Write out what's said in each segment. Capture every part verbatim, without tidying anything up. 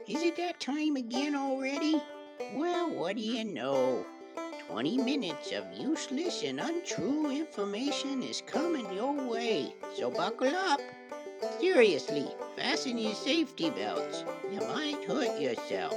Is it that time again already? Well, what do you know? twenty minutes of useless and untrue information is coming your way, so buckle up. Seriously, fasten your safety belts. You might hurt yourself.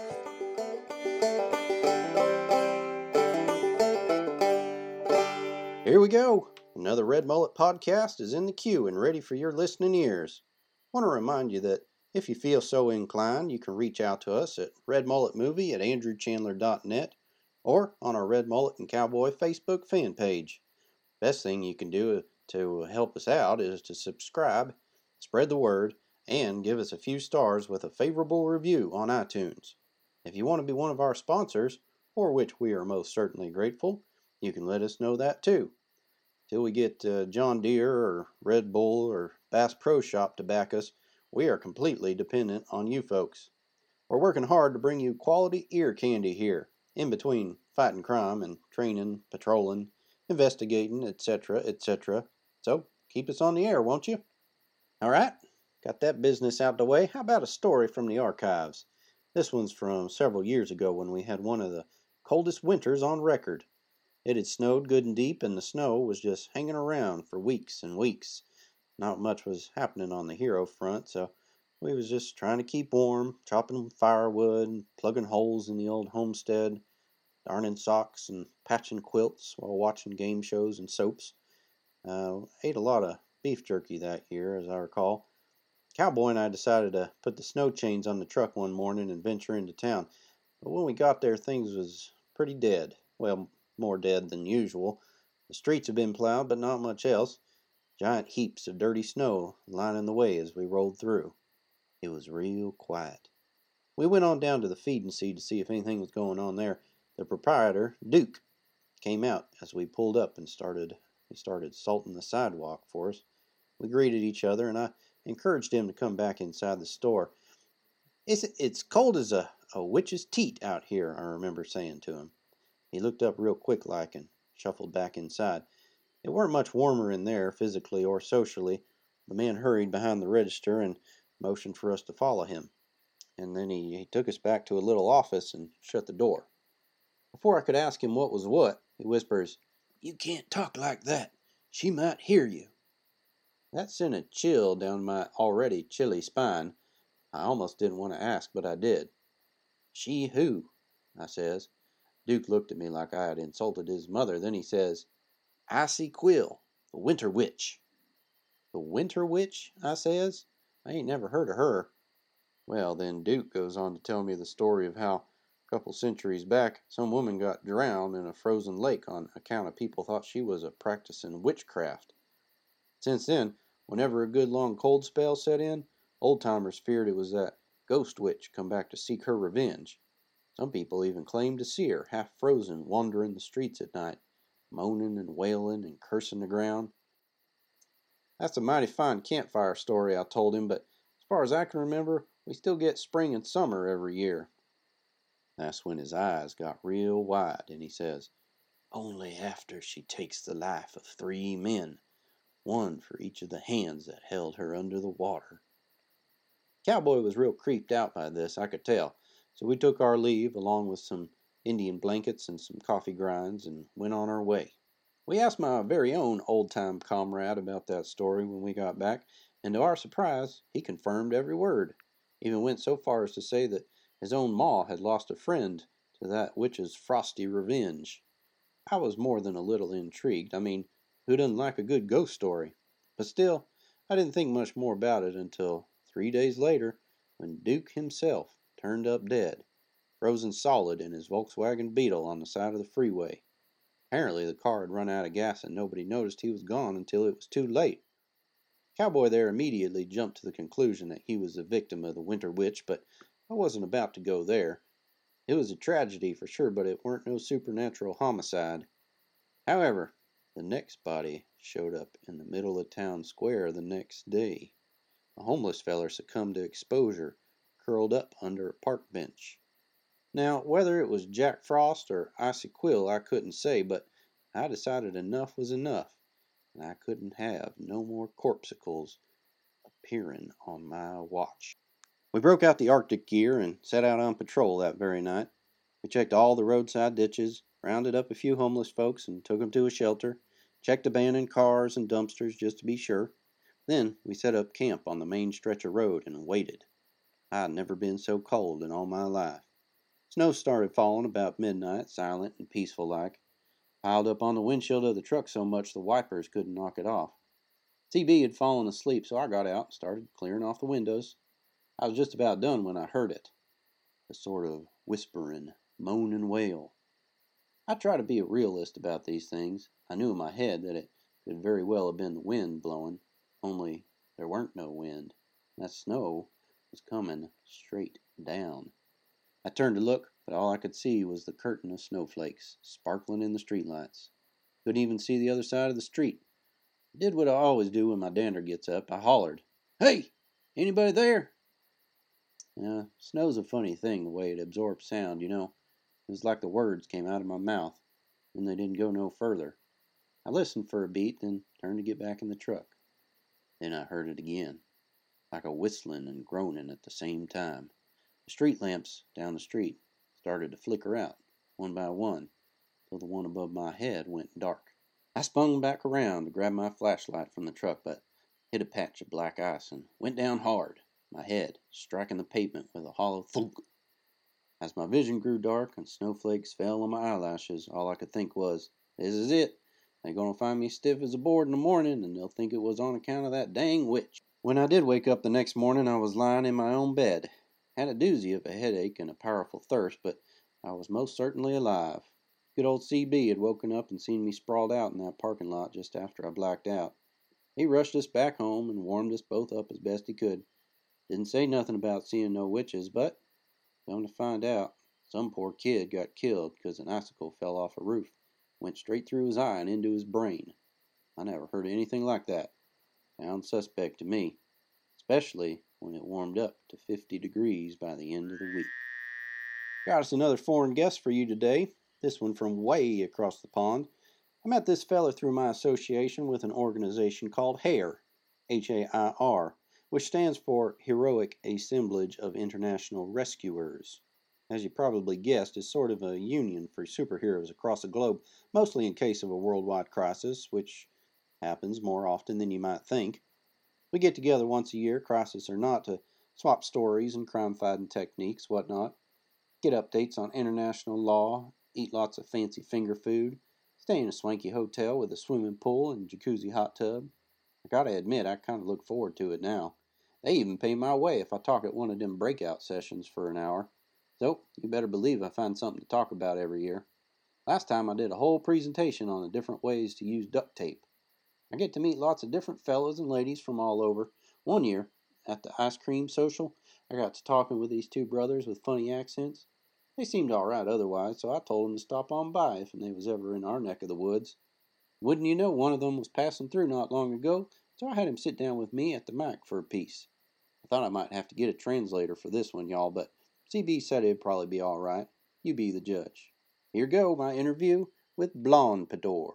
Here we go. Another Red Mullet podcast is in the queue and ready for your listening ears. I want to remind you that if you feel so inclined, you can reach out to us at redmulletmovie at andrew chandler dot net or on our Red Mullet and Cowboy Facebook fan page. Best thing you can do to help us out is to subscribe, spread the word, and give us a few stars with a favorable review on iTunes. If you want to be one of our sponsors, for which we are most certainly grateful, you can let us know that too. Till we get uh, John Deere or Red Bull or Bass Pro Shop to back us, we are completely dependent on you folks. We're working hard to bring you quality ear candy here, in between fighting crime and training, patrolling, investigating, et cetera, et cetera. So keep us on the air, won't you? All right, got that business out the way. How about a story from the archives? This one's from several years ago when we had one of the coldest winters on record. It had snowed good and deep, and the snow was just hanging around for weeks and weeks. Not much was happening on the hero front, so we was just trying to keep warm, chopping firewood, and plugging holes in the old homestead, darning socks and patching quilts while watching game shows and soaps. Uh, ate a lot of beef jerky that year, as I recall. Cowboy and I decided to put the snow chains on the truck one morning and venture into town. But when we got there, things was pretty dead. Well, more dead than usual. The streets had been plowed, but not much else. Giant heaps of dirty snow lining the way as we rolled through. It was real quiet. We went on down to the feeding seed to see if anything was going on there. The proprietor, Duke, came out as we pulled up and started he started salting the sidewalk for us. We greeted each other, and I encouraged him to come back inside the store. It's, it's cold as a, a witch's teat out here, I remember saying to him. He looked up real quick like and shuffled back inside. It weren't much warmer in there, physically or socially. The man hurried behind the register and motioned for us to follow him. And then he, he took us back to a little office and shut the door. Before I could ask him what was what, he whispers, "You can't talk like that. She might hear you." That sent a chill down my already chilly spine. I almost didn't want to ask, but I did. "She who?" I says. Duke looked at me like I had insulted his mother. Then he says, "Icy Quill, the Winter Witch." "The Winter Witch?" I says. "I ain't never heard of her." Well, then Duke goes on to tell me the story of how a couple centuries back some woman got drowned in a frozen lake on account of people thought she was a practicing witchcraft. Since then, whenever a good long cold spell set in, old-timers feared it was that ghost witch come back to seek her revenge. Some people even claimed to see her, half frozen, wandering the streets at night, moaning and wailing and cursing the ground. That's a mighty fine campfire story, I told him, but as far as I can remember, we still get spring and summer every year. That's when his eyes got real wide, and he says, "Only after she takes the life of three men, one for each of the hands that held her under the water." Cowboy was real creeped out by this, I could tell. So we took our leave, along with some Indian blankets and some coffee grinds, and went on our way. We asked my very own old-time comrade about that story when we got back, and to our surprise, he confirmed every word. Even went so far as to say that his own ma had lost a friend to that witch's frosty revenge. I was more than a little intrigued. I mean, who doesn't like a good ghost story? But still, I didn't think much more about it until three days later, when Duke himself turned up dead, frozen solid in his Volkswagen Beetle on the side of the freeway. Apparently the car had run out of gas and nobody noticed he was gone until it was too late. Cowboy there immediately jumped to the conclusion that he was the victim of the Winter Witch, but I wasn't about to go there. It was a tragedy for sure, but it weren't no supernatural homicide. However, the next body showed up in the middle of town square the next day. A homeless feller succumbed to exposure, curled up under a park bench. Now, whether it was Jack Frost or Icy Quill, I couldn't say, but I decided enough was enough, and I couldn't have no more corpsicles appearing on my watch. We broke out the Arctic gear and set out on patrol that very night. We checked all the roadside ditches, rounded up a few homeless folks and took them to a shelter, checked abandoned cars and dumpsters just to be sure. Then we set up camp on the main stretch of road and waited. I had never been so cold in all my life. Snow started falling about midnight, silent and peaceful like. Piled up on the windshield of the truck so much the wipers couldn't knock it off. C B had fallen asleep, so I got out and started clearing off the windows. I was just about done when I heard it. A sort of whispering, moan and wail. I try to be a realist about these things. I knew in my head that it could very well have been the wind blowing, only there weren't no wind. That snow was coming straight down. I turned to look, but all I could see was the curtain of snowflakes sparkling in the streetlights. Couldn't even see the other side of the street. I did what I always do when my dander gets up. I hollered, "Hey, anybody there?" Yeah, snow's a funny thing, the way it absorbs sound, you know. It was like the words came out of my mouth, and they didn't go no further. I listened for a beat, then turned to get back in the truck. Then I heard it again, like a whistling and groaning at the same time. The street lamps down the street started to flicker out, one by one, till the one above my head went dark. I spun back around to grab my flashlight from the truck, but hit a patch of black ice and went down hard, my head striking the pavement with a hollow thunk. As my vision grew dark and snowflakes fell on my eyelashes, all I could think was, "This is it. They're going to find me stiff as a board in the morning, and they'll think it was on account of that dang witch." When I did wake up the next morning, I was lying in my own bed. Had a doozy of a headache and a powerful thirst, but I was most certainly alive. Good old C B had woken up and seen me sprawled out in that parking lot just after I blacked out. He rushed us back home and warmed us both up as best he could. Didn't say nothing about seeing no witches, but come to find out, some poor kid got killed because an icicle fell off a roof, went straight through his eye and into his brain. I never heard of anything like that. Sounds suspect to me, especially when it warmed up to fifty degrees by the end of the week. Got us another foreign guest for you today, this one from way across the pond. I met this fella through my association with an organization called HAIR, H A I R, which stands for Heroic Assemblage of International Rescuers. As you probably guessed, is sort of a union for superheroes across the globe, mostly in case of a worldwide crisis, which happens more often than you might think. We get together once a year, crisis or not, to swap stories and crime-fighting techniques, whatnot, get updates on international law, eat lots of fancy finger food, stay in a swanky hotel with a swimming pool and jacuzzi hot tub. I gotta admit, I kind of look forward to it now. They even pay my way if I talk at one of them breakout sessions for an hour. So, you better believe I find something to talk about every year. Last time I did a whole presentation on the different ways to use duct tape. I get to meet lots of different fellas and ladies from all over. One year, at the ice cream social, I got to talking with these two brothers with funny accents. They seemed all right otherwise, so I told them to stop on by if they was ever in our neck of the woods. Wouldn't you know, one of them was passing through not long ago, so I had him sit down with me at the mic for a piece. I thought I might have to get a translator for this one, y'all, but C B said it'd probably be all right. You be the judge. Here go, my interview with Blonde Pador.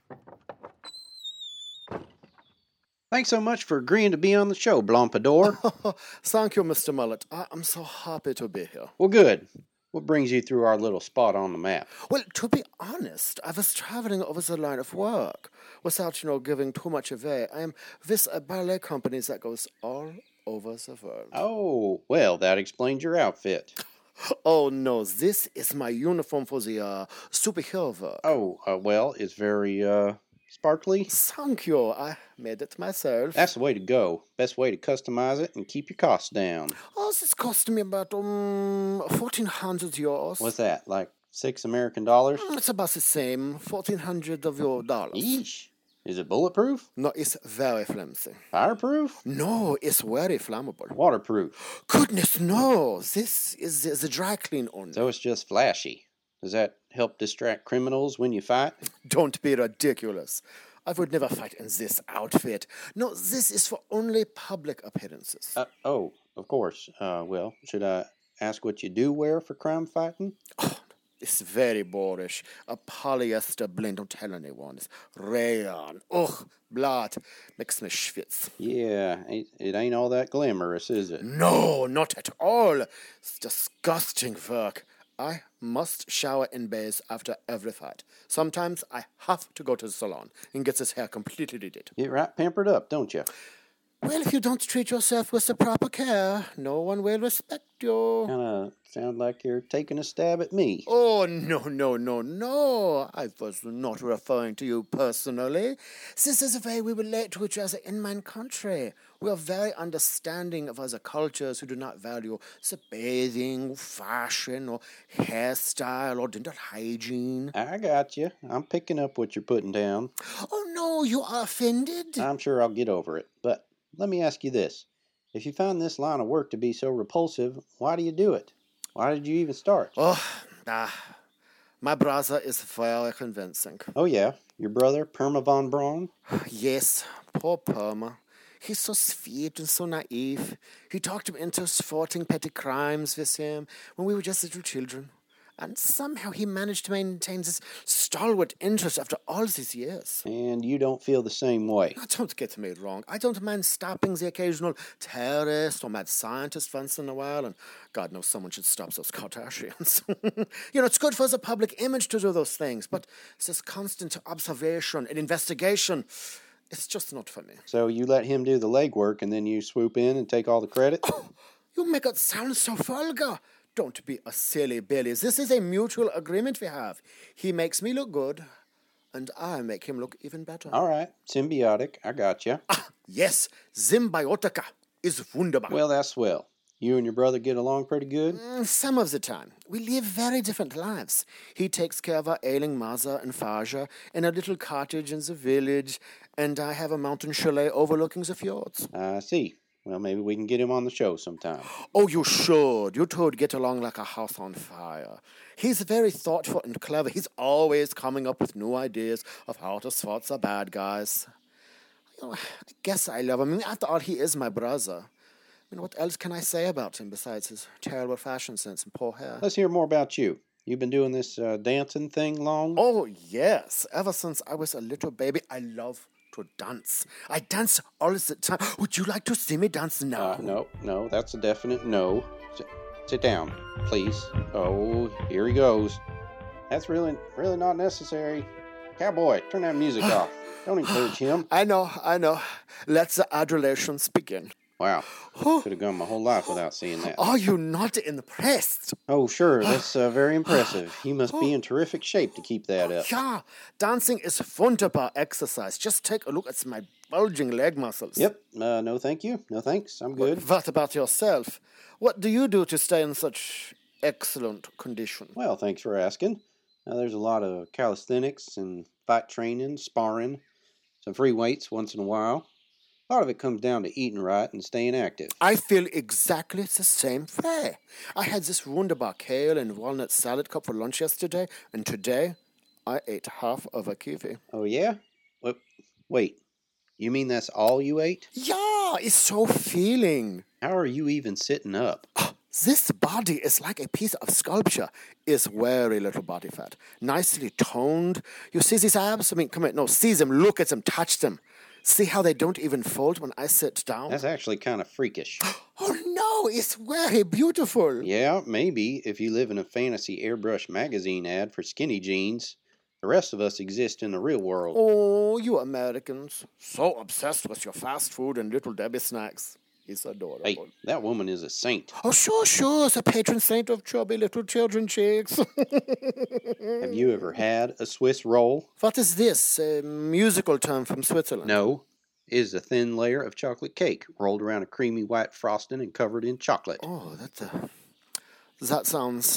Thanks so much for agreeing to be on the show, Blonde Pador. Thank you, Mister Mullet. I am so happy to be here. Well, good. What brings you through our little spot on the map? Well, to be honest, I was traveling over the line of work. Without, you know, giving too much away, I am with a ballet company that goes all over the world. Oh, well, that explains your outfit. Oh, no, this is my uniform for the uh, superhero work. Oh, uh, well, it's very, uh, sparkly. Thank you. I made it myself. That's the way to go. Best way to customize it and keep your costs down. Oh, this cost me about um fourteen hundred euros. What's that, like six American dollars? Mm, It's about the same, fourteen hundred of your dollars. Yeesh. Is it bulletproof? No, it's very flimsy. Fireproof? No, it's very flammable. Waterproof? Goodness, no. This is the, the dry clean only. So it's just flashy. Does that help distract criminals when you fight? Don't be ridiculous. I would never fight in this outfit. No, this is for only public appearances. Uh, oh, of course. Uh, well, should I ask what you do wear for crime fighting? Oh, It's very boorish. A polyester blend. Don't tell anyone. It's rayon. Ugh, blood. Makes me schwitz. Yeah, it, it ain't all that glamorous, is it? No, not at all. It's disgusting work. I must shower in baths after every fight. Sometimes I have to go to the salon and get his hair completely did. Get right pampered up, don't you? Well, if you don't treat yourself with the proper care, no one will respect you. Kind of sound like you're taking a stab at me. Oh, no, no, no, no. I was not referring to you personally. This is the way we relate to each other in my country. We are very understanding of other cultures who do not value the bathing, fashion, or hairstyle, or dental hygiene. I got you. I'm picking up what you're putting down. Oh, no, you are offended? I'm sure I'll get over it. But let me ask you this. If you find this line of work to be so repulsive, why do you do it? Why did you even start? Oh, ah, my brother is very convincing. Oh, yeah? Your brother, Perma von Braun? Yes, poor Perma. He's so sweet and so naive. He talked me into thwarting petty crimes with him when we were just little children. And somehow he managed to maintain this stalwart interest after all these years. And you don't feel the same way. Now, don't get me wrong. I don't mind stopping the occasional terrorist or mad scientist once in a while, and God knows someone should stop those Kardashians. You know, it's good for the public image to do those things, but this constant observation and investigation, it's just not for me. So you let him do the legwork, and then you swoop in and take all the credit? Oh, you make it sound so vulgar. Don't be a silly Billy. This is a mutual agreement we have. He makes me look good, and I make him look even better. All right, symbiotic. I got you. Ah, yes, Symbiotica is wunderbar. Well, that's swell. You and your brother get along pretty good? Mm, some of the time. We live very different lives. He takes care of our ailing mother and father in a little cottage in the village, and I have a mountain chalet overlooking the fjords. I see. Well, maybe we can get him on the show sometime. Oh, you should. You two would get along like a house on fire. He's very thoughtful and clever. He's always coming up with new ideas of how to thwart the bad guys. You know, I guess I love him. I mean, after all, he is my brother. I mean, what else can I say about him besides his terrible fashion sense and poor hair? Let's hear more about you. You've been doing this uh, dancing thing long? Oh, yes. Ever since I was a little baby, I love to dance. I dance all the time. Would you like to see me dance now? Uh, no, no, that's a definite no. Sit, sit down, please. Oh, here he goes. That's really, really not necessary. Cowboy, turn that music off. Don't encourage him. I know, I know. Let the adulations begin. Wow, could have gone my whole life without seeing that. Are you not impressed? Oh, sure, that's uh, very impressive. You must be in terrific shape to keep that up. Yeah, dancing is wunderbar exercise. Just take a look at my bulging leg muscles. Yep, uh, no thank you. No thanks, I'm good. What about yourself? What do you do to stay in such excellent condition? Well, thanks for asking. Now, there's a lot of calisthenics and fight training, sparring, some free weights once in a while. A lot of it comes down to eating right and staying active. I feel exactly the same way. I had this wunderbar kale and walnut salad cup for lunch yesterday, and today I ate half of a kiwi. Oh, yeah? Wait, wait, you mean that's all you ate? Yeah, it's so feeling. How are you even sitting up? This body is like a piece of sculpture. It's very little body fat. Nicely toned. You see these abs? I mean, come on, no, see them, look at them, touch them. See how they don't even fold when I sit down? That's actually kind of freakish. Oh, no, it's very beautiful. Yeah, maybe if you live in a fantasy airbrush magazine ad for skinny jeans. The rest of us exist in the real world. Oh, you Americans. So obsessed with your fast food and Little Debbie snacks. It's adorable. Hey, that woman is a saint. Oh, sure, sure. The patron saint of chubby little children cheeks. Have you ever had a Swiss roll? What is this? A musical term from Switzerland? No. It is a thin layer of chocolate cake rolled around a creamy white frosting and covered in chocolate. Oh, that's a... That sounds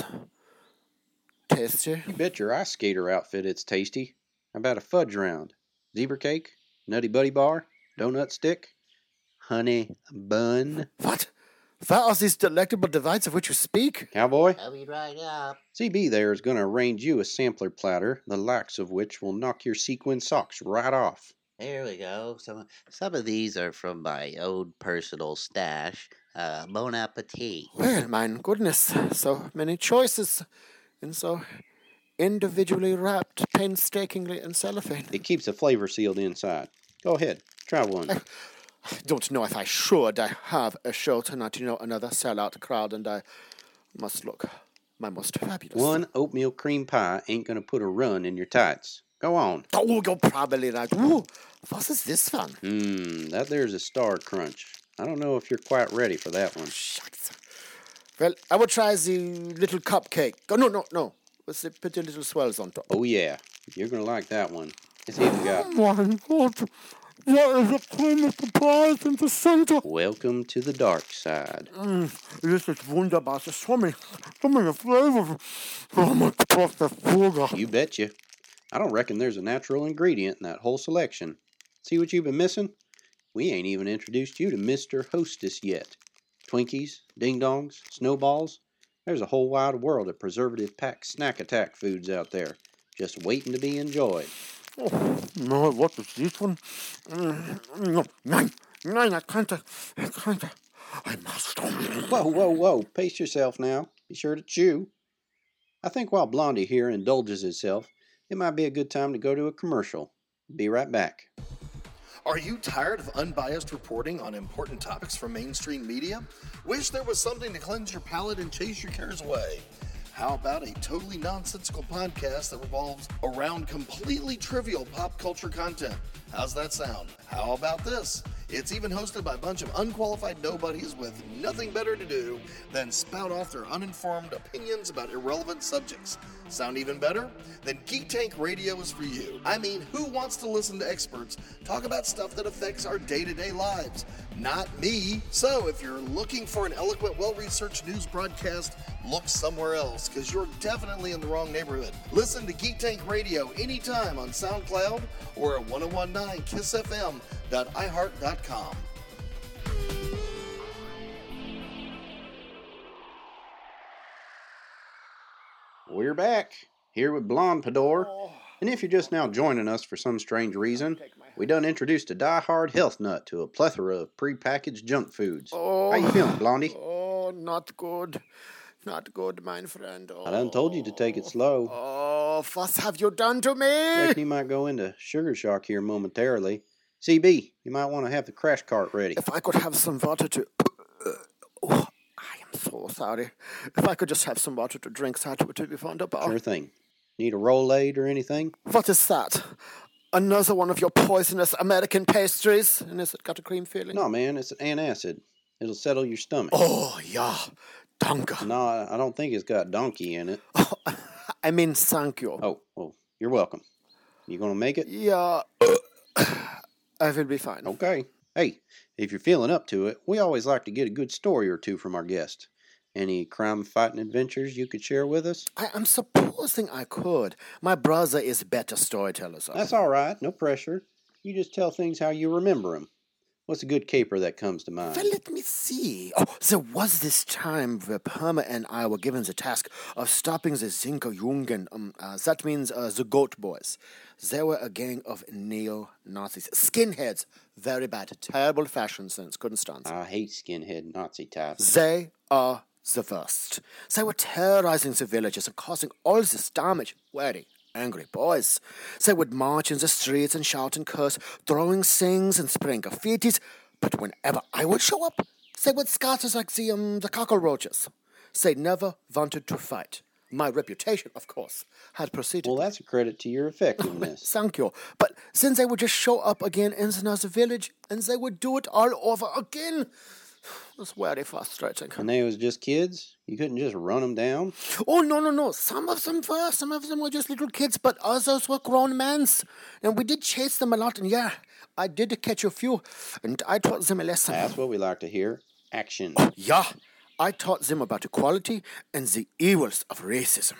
tasty. You bet your ice skater outfit it's tasty. How about a fudge round? Zebra cake? Nutty buddy bar? Donut stick? Honey bun? What? What are these delectable delights of which you speak? Cowboy? I'll be right up. C B there is going to arrange you a sampler platter, the likes of which will knock your sequin socks right off. There we go. Some some of these are from my own personal stash. Uh, bon appetit. Well, my goodness, so many choices in so individually wrapped painstakingly in cellophane. It keeps the flavor sealed inside. Go ahead, try one. I don't know if I should. I have a show tonight, you know, another sellout crowd, and I must look my most fabulous. One oatmeal cream pie ain't gonna put a run in your tights. Go on. Oh, you're probably right. Ooh, what is this one? Mmm, that there's a Star Crunch. I don't know if you're quite ready for that one. Shucks. Well, I will try the little cupcake. Oh, no, no, no. With the pretty little swells on top. Oh, yeah. You're going to like that one. It's even got... Oh, my God. There is a cream surprise in the center. Welcome to the dark side. Mm, this is wunderbar. There's so many, so many flavors. Oh, my God. You betcha. I don't reckon there's a natural ingredient in that whole selection. See what you've been missing? We ain't even introduced you to Mister Hostess yet. Twinkies, ding-dongs, snowballs. There's a whole wide world of preservative-packed snack attack foods out there, just waiting to be enjoyed. Oh, no, what is this one? Mm, no, nine, nine, I can't, I can't, I must. Whoa, whoa, whoa, pace yourself now. Be sure to chew. I think while Blondie here indulges himself, it might be a good time to go to a commercial. Be right back. Are you tired of unbiased reporting on important topics from mainstream media? Wish there was something to cleanse your palate and chase your cares away? How about a totally nonsensical podcast that revolves around completely trivial pop culture content? How's that sound? How about this? It's even hosted by a bunch of unqualified nobodies with nothing better to do than spout off their uninformed opinions about irrelevant subjects. Sound even better? Then Geek Tank Radio is for you. I mean, who wants to listen to experts talk about stuff that affects our day-to-day lives? Not me. So if you're looking for an eloquent, well-researched news broadcast, look somewhere else, because you're definitely in the wrong neighborhood. Listen to Geek Tank Radio anytime on SoundCloud or at ten nineteen kiss f m dot i heart dot com. We're back, here with Blonde Pador. And if you're just now joining us for some strange reason, we done introduced a die-hard health nut to a plethora of pre-packaged junk foods. Oh, how you feeling, Blondie? Oh, not good. Not good, my friend. Oh. I done told you to take it slow. Oh, what have you done to me? Reckon you might go into sugar shock here momentarily. C B, you might want to have the crash cart ready. If I could have some water to... Oh, I am so sorry. If I could just have some water to drink, that would be wonderful. Sure thing. Need a Rolade or anything? What is that? Another one of your poisonous American pastries? And has it got a cream filling? No, man, it's an antacid. It'll settle your stomach. Oh, yeah. Danke. No, I don't think it's got donkey in it. Oh, I mean, thank you. Oh, well, you're welcome. You gonna make it? Yeah. I will be fine. Okay. Hey, if you're feeling up to it, we always like to get a good story or two from our guests. Any crime-fighting adventures you could share with us? I am supposing I could. My brother is a better storyteller. So. That's all right. No pressure. You just tell things how you remember them. What's a good caper that comes to mind? Well, let me see. Oh, there was this time where Perma and I were given the task of stopping the Zinkerjungen. Um, uh, that means uh, the Goat Boys. They were a gang of neo-Nazis. Skinheads. Very bad. Terrible fashion sense. Couldn't stand. I hate skinhead Nazi types. They are the worst. They were terrorizing the villages and causing all this damage. Very angry boys. They would march in the streets and shout and curse, throwing things and spraying graffitis. But whenever I would show up, they would scatter like the, um, the cockroaches. They never wanted to fight. My reputation, of course, had proceeded. Well, that's a credit to your effectiveness. Thank you. But since they would just show up again in another village, and they would do it all over again, it was very frustrating. And they was just kids? You couldn't just run them down? Oh, no, no, no. Some of them were. Some of them were just little kids, but others were grown men. And we did chase them a lot, and yeah, I did catch a few, and I taught them a lesson. That's what we like to hear. Action. Oh, yeah. I taught them about equality and the evils of racism.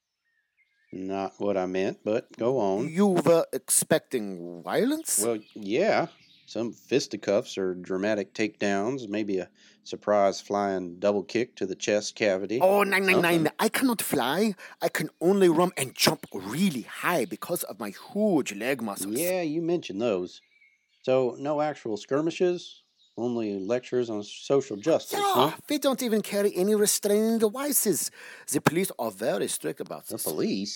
Not what I meant, but go on. You were expecting violence? Well, yeah. Some fisticuffs or dramatic takedowns, maybe a surprise flying double kick to the chest cavity. Oh, nine, nine, Something. nine. I cannot fly. I can only run and jump really high because of my huge leg muscles. Yeah, you mentioned those. So, no actual skirmishes? Only lectures on social justice, Yeah, huh? they don't even carry any restraining devices. The police are very strict about The this. police?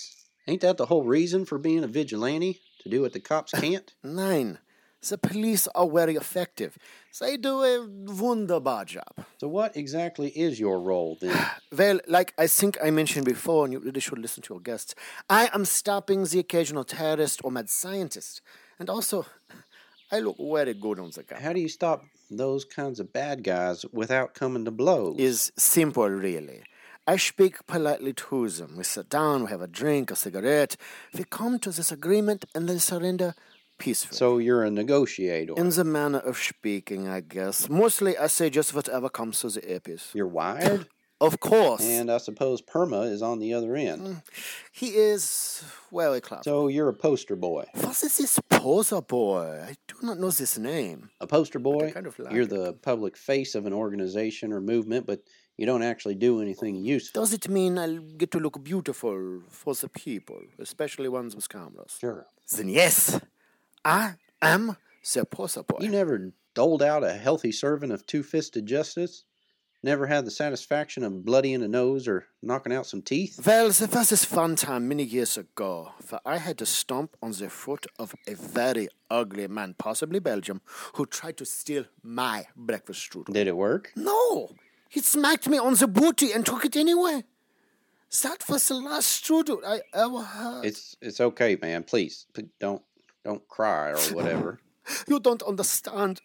Ain't that the whole reason for being a vigilante? To do what the cops can't? Nein. The police are very effective. They do a wunderbar job. So what exactly is your role then? Well, like I think I mentioned before, and you really should listen to your guests, I am stopping the occasional terrorist or mad scientist. And also, I look very good on the gun. How do you stop those kinds of bad guys without coming to blows? Is simple, really. I speak politely to them. We sit down, we have a drink, a cigarette. We come to this agreement and then surrender peacefully. So you're a negotiator. In the manner of speaking, I guess. Mostly I say just whatever comes to the earpiece. You're wired? Of course. And I suppose Perma is on the other end. He is very clever. So you're a poster boy. What is this poser boy? I do not know this name. A poster boy? I kind of like You're it. the public face of an organization or movement, but you don't actually do anything useful. Does it mean I'll get to look beautiful for the people, especially ones with cameras? Sure. Then yes, I am the poser boy. You never doled out a healthy serving of two-fisted justice? Never had the satisfaction of bloodying a nose or knocking out some teeth? Well, there was this fun time many years ago, for I had to stomp on the foot of a very ugly man, possibly Belgium, who tried to steal my breakfast strudel. Did it work? No! He smacked me on the booty and took it anyway. That was the last strudel I ever had. It's it's okay, man. Please, please don't don't cry or whatever. You don't understand.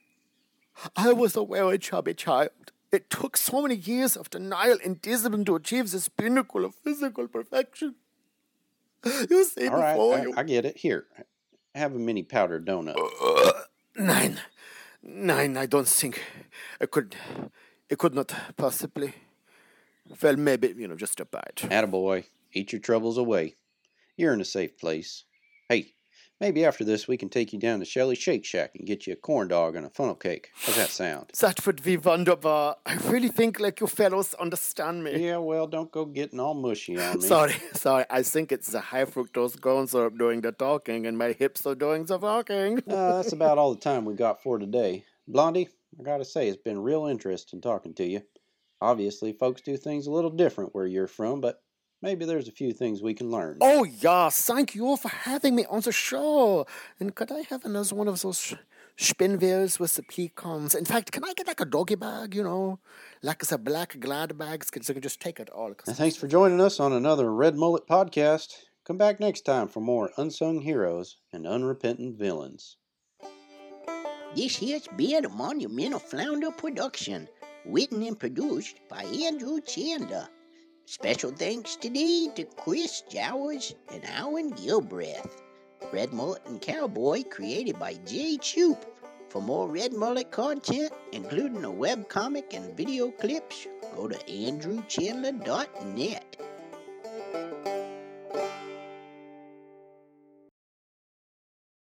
I was a very chubby child. It took so many years of denial and discipline to achieve this pinnacle of physical perfection. You see All right, before I, you... I get it. Here, have a mini powdered donut. Uh, nine. Nine, I don't think I could... It could not possibly... Well, maybe, you know, just a bite. Attaboy, eat your troubles away. You're in a safe place. Hey, maybe after this we can take you down to Shelly's Shake Shack and get you a corn dog and a funnel cake. How's that sound? That would be wonderful. I really think like you fellows understand me. Yeah, well, don't go getting all mushy on me. Sorry, sorry. I think it's the high fructose corn syrup doing the talking and my hips are doing the walking. Uh, that's about all the time we got for today. Blondie, I gotta say, it's been real interesting talking to you. Obviously, folks do things a little different where you're from, but maybe there's a few things we can learn. Oh, yeah. Thank you for having me on the show. And could I have another one of those spinwheels with the pecans? In fact, can I get like a doggy bag, you know? Like the black glad bags, so I can just take it all. And thanks for joining us on another Red Mullet podcast. Come back next time for more unsung heroes and unrepentant villains. This here's been a Monumental Flounder production, written and produced by Andrew Chandler. Special thanks today to Chris Jowers and Alan Gilbreth. Red Mullet and Cowboy created by Jay Choop. For more Red Mullet content, including a webcomic and video clips, go to andrew chandler dot net.